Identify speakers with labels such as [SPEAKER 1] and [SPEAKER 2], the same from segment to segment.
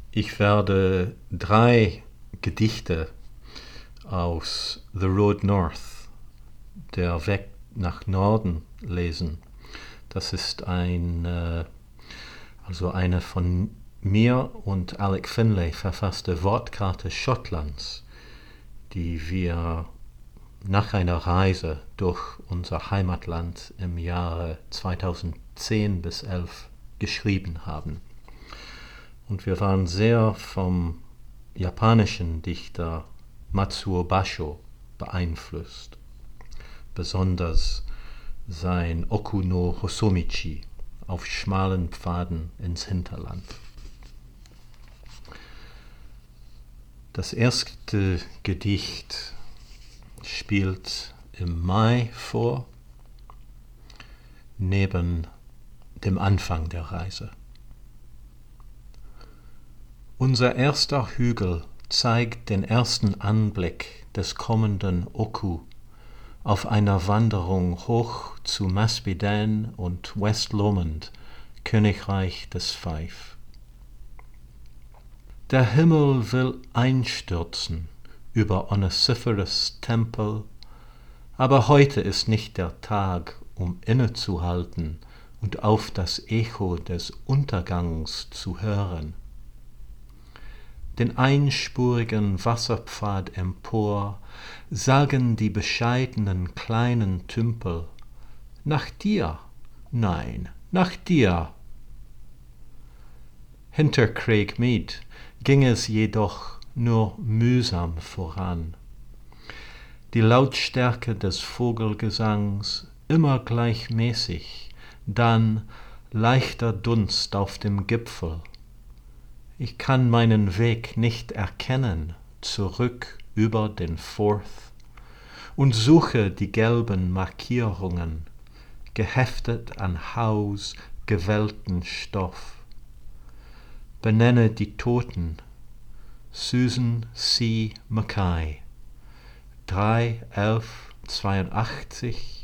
[SPEAKER 1] Ich werde 3 Gedichte aus The Road North, der Weg nach Norden, lesen. Das ist eine von mir und Alec Finlay verfasste Wortkarte Schottlands, die wir nach einer Reise durch unser Heimatland im Jahre 2010 bis 11 geschrieben haben. Und wir waren sehr vom japanischen Dichter Matsuo Basho beeinflusst, besonders sein Oku no Hosomichi auf schmalen Pfaden ins Hinterland. Das erste Gedicht spielt im Mai vor, neben dem Anfang der Reise. Unser erster Hügel zeigt den ersten Anblick des kommenden Oku auf einer Wanderung hoch zu Masbidane und West Lomond, Königreich des Fife. Der Himmel will einstürzen über Onesiphorus Tempel, aber heute ist nicht der Tag, um innezuhalten und auf das Echo des Untergangs zu hören. Den einspurigen Wasserpfad empor sagen die bescheidenen kleinen Tümpel: Nach dir, nein, nach dir. Hinter Craigmead ging es jedoch nur mühsam voran. Die Lautstärke des Vogelgesangs immer gleichmäßig, dann leichter Dunst auf dem Gipfel. Ich kann meinen Weg nicht erkennen, zurück über den Forth, und suche die gelben Markierungen, geheftet an Haus gewellten Stoff. Benenne die Toten: Susan C. Mackay, 3/11/82,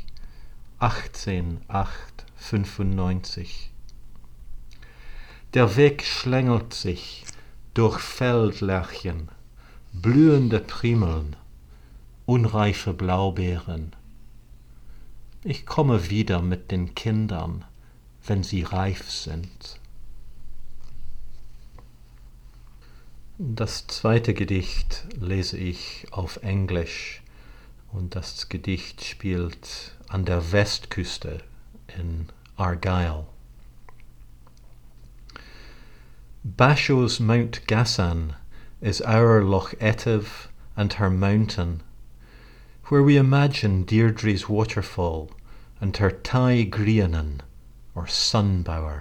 [SPEAKER 1] 18/8/95. Der Weg schlängelt sich durch Feldlärchen, blühende Primeln, unreife Blaubeeren. Ich komme wieder mit den Kindern, wenn sie reif sind. Das zweite Gedicht lese ich auf Englisch und das Gedicht spielt an der Westküste in Argyll. Basho's Mount Gassan is our Loch Etive and her mountain, where we imagine Deirdre's waterfall and her Ty Grianan, or sunbower.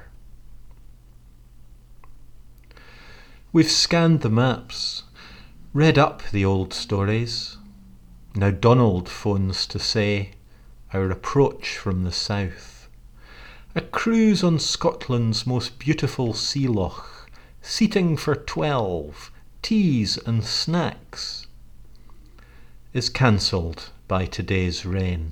[SPEAKER 1] We've scanned the maps, read up the old stories. Now Donald phones to say our approach from the south. A cruise on Scotland's most beautiful sea loch, seating for 12, teas and snacks, is cancelled by today's rain.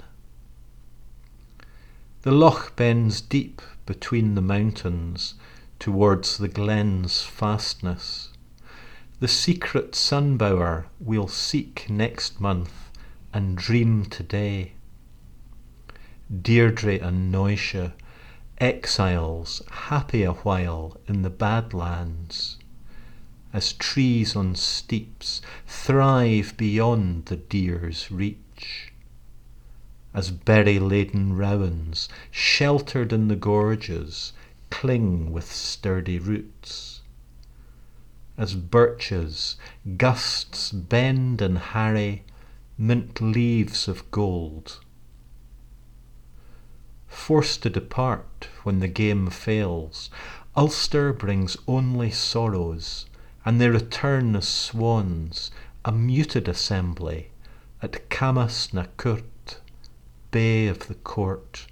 [SPEAKER 1] The loch bends deep between the mountains towards the glen's fastness. The secret sunbower we'll seek next month and dream today. Deirdre and Noisha, exiles happy a while in the Badlands, as trees on steeps thrive beyond the deer's reach, as berry-laden rowans sheltered in the gorges cling with sturdy roots, as birches gusts bend and harry mint leaves of gold. Forced to depart when the game fails, Ulster brings only sorrows, and they return as swans, a muted assembly, at Camas na Court, Bay of the Court.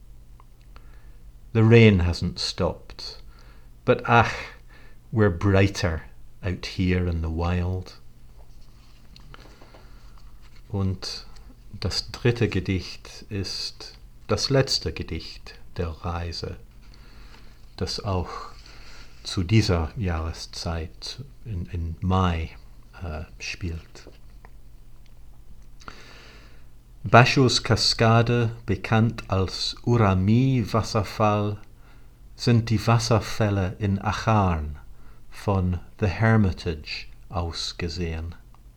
[SPEAKER 1] The rain hasn't stopped, but we're brighter out here in the wild. Und das dritte Gedicht ist das letzte Gedicht der Reise, das auch zu dieser Jahreszeit in Mai spielt. Bashos Kaskade, bekannt als Urami-Wasserfall, sind die Wasserfälle in Acharn von The Hermitage aus gesehen.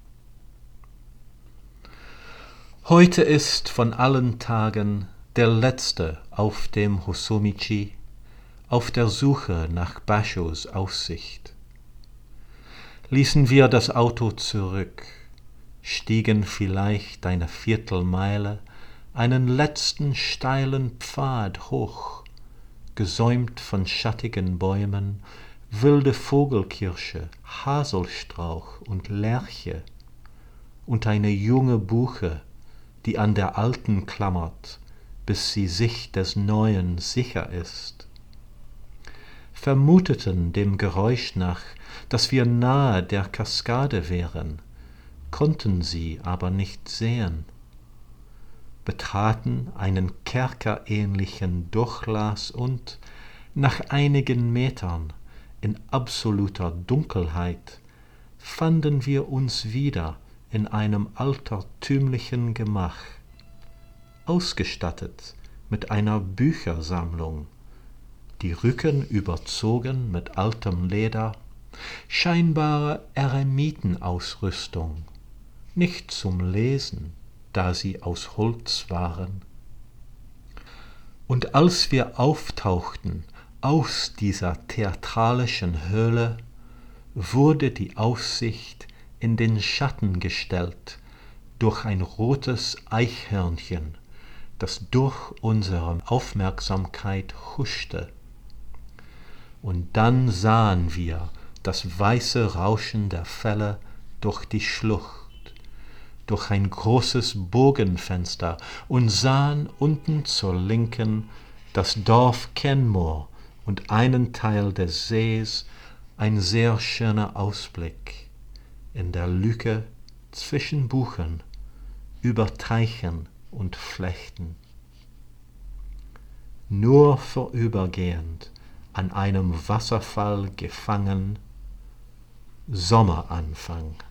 [SPEAKER 1] Heute ist von allen Tagen der letzte auf dem Hosomichi, auf der Suche nach Bashos Aussicht. Ließen wir das Auto zurück, stiegen vielleicht eine Viertelmeile einen letzten steilen Pfad hoch, gesäumt von schattigen Bäumen, wilde Vogelkirsche, Haselstrauch und Lerche und eine junge Buche, die an der alten klammert, bis sie sich des Neuen sicher ist. Vermuteten dem Geräusch nach, dass wir nahe der Kaskade wären, konnten sie aber nicht sehen, betraten einen kerkerähnlichen Durchlass und, nach einigen Metern, in absoluter Dunkelheit, fanden wir uns wieder in einem altertümlichen Gemach, ausgestattet mit einer Büchersammlung, die Rücken überzogen mit altem Leder, scheinbare Eremitenausrüstung, nicht zum Lesen, da sie aus Holz waren. Und als wir auftauchten aus dieser theatralischen Höhle, wurde die Aussicht in den Schatten gestellt durch ein rotes Eichhörnchen, das durch unsere Aufmerksamkeit huschte. Und dann sahen wir das weiße Rauschen der Fälle durch die Schlucht, durch ein großes Bogenfenster und sahen unten zur Linken das Dorf Kenmore und einen Teil des Sees, ein sehr schöner Ausblick in der Lücke zwischen Buchen, über Teichen und Flechten. Nur vorübergehend, an einem Wasserfall gefangen, Sommeranfang.